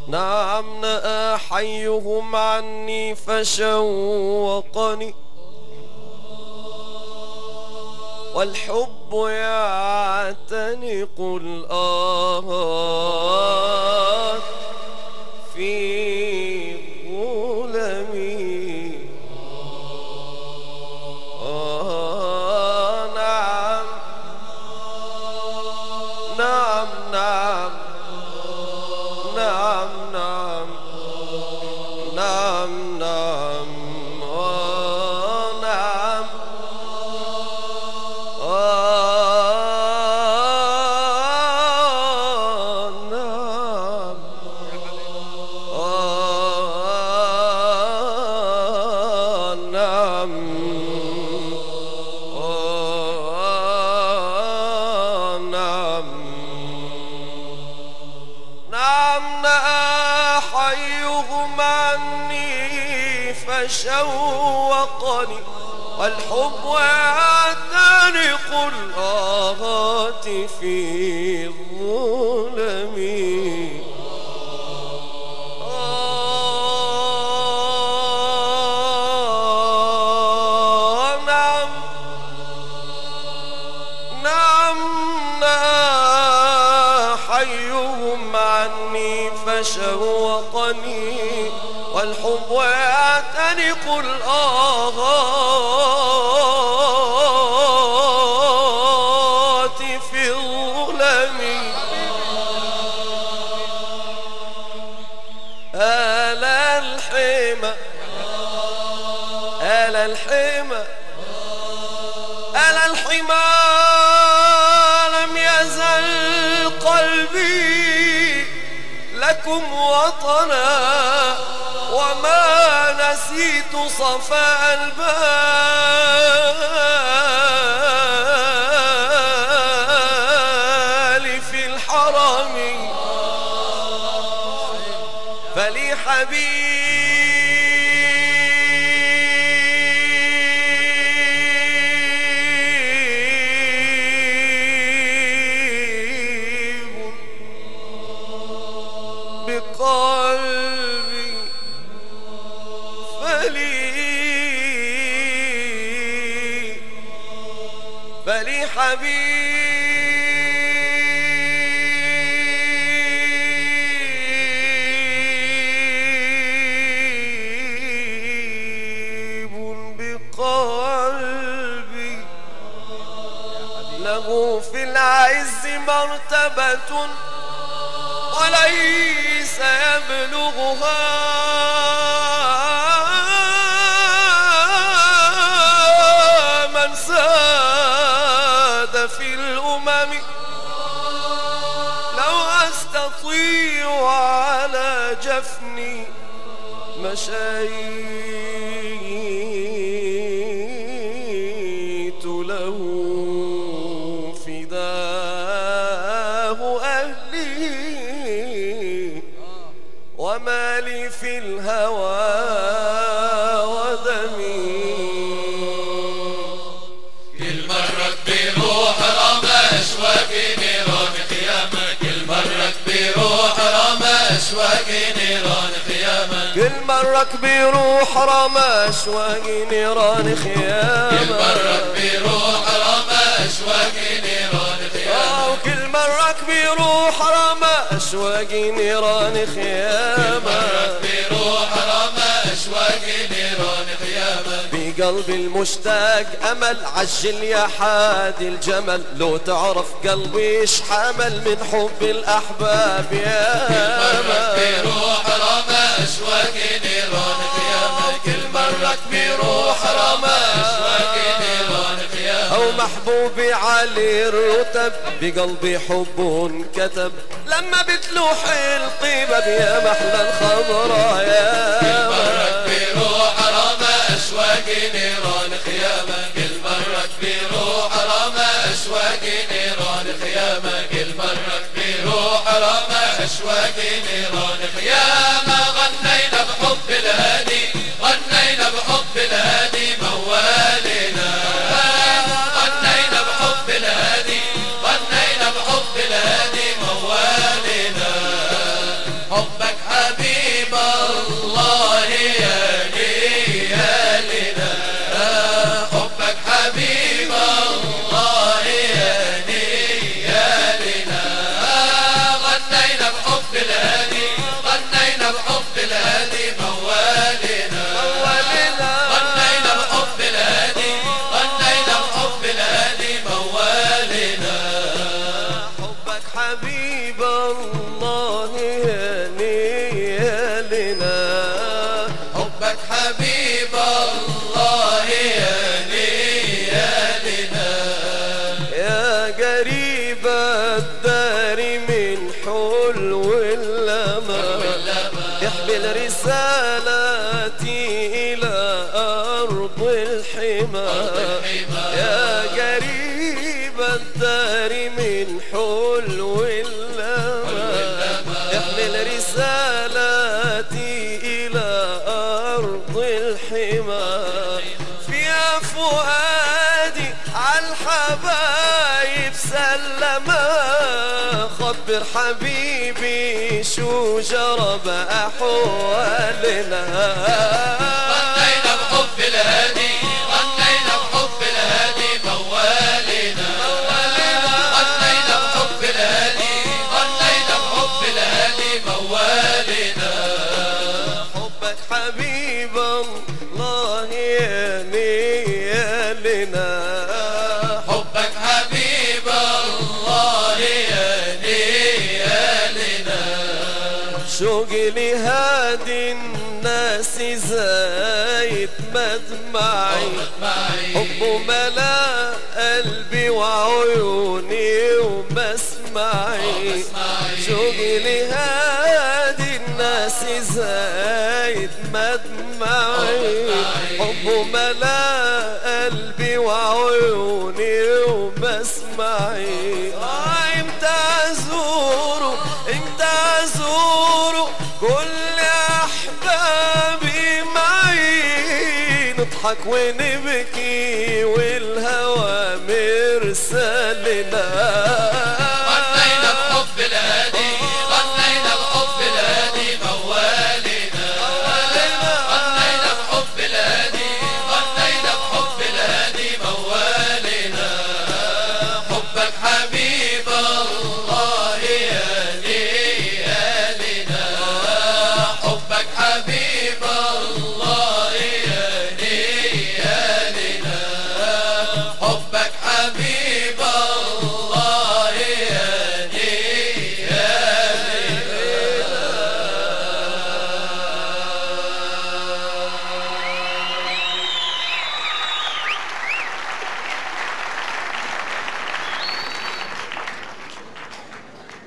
نعم نأى حيهم عني فشوقني، والحب يعتنق الآهات في ظلمي. نعم نعم نعم نعم نعم نعم نعم شوقني، والحب يعتنق الآهات في ظلمي. نعم نعم حيهم عني فشوقني، والحب يعتنق الآهات في الظلم. آل الحمى آل الحمى آل الحمى، لم يزل قلبي لكم وطنا، وما نسيت صفاء البال في الحرم. فلي حبيب بقلبي، فلي حبيب بقلبي، له في العز مرتبة وليس يبلغها من ساد في الأمم. لو أستطيع على جفني مشيت له، فداه أهلي وما لي في الهوى ودمي. كل مرة بيروح رمش وفي نيران خيامك، كل مرة بيروح رمش وفي نيران خيامك، كل مرة بيروح رمش وفي نيران خيامك، كل مرة بيروح رمش وفي نيران خيامك، وكل مرة بيروح رمش وفي نيران خيامك، بيروح رمش وفي نيران خيامك. بقلبي المشتاق أمل، عجل يا حادي الجمل، لو تعرف قلبي ايش حمل من حب الأحباب يا مرة بيروح رمش وفي نيران خيامك، كل مرة بيروح رمش وفي نيران خيامك. أو محبوبي علي الرتب، بقلبي حب كتب، لما بتلوح الطيبة يا محلى الخضرا يا مرة بيروح رمش وفي نيران خيامك، كل مرة بيروح رمش وفي نيران خيامك، كل مرة بيروح رمش وفي نيران خيامك. غنينا بحب الهادي، غنينا بحب الهادي موالينا، غنينا بحب الهادي، غنينا بحب الهادي موالينا. حبك حبيب الله يا ليالنا يا قريب الدار من حلو اللمى احمل رسالتي إلى أرض الحمى يا قريب الدار من حلو اللمى احمل رسالتي إلى أرض الحمى فيها فؤادي عالحبايب سلما خبر حبيبي شو جرب أحوالنا غنينا بحب الهادي غنينا بحب الهادي موالنا غنينا بحب الهادي غنينا بحب الهادي موالنا حبك حبيب الله يا ليالنا حبك حبيب الله يا ليالنا شوقي لهادي الناس زايد مدمعي حبه ملا قلبي وعيوني ومسمعي شوقي لهادي الناس زايد مدمعي حبه ملا قلبي وعيوني ومسمعي امتى ازوره امتى ازوره كل احبابي معي نضحك ونبكي والهوى مرسلنا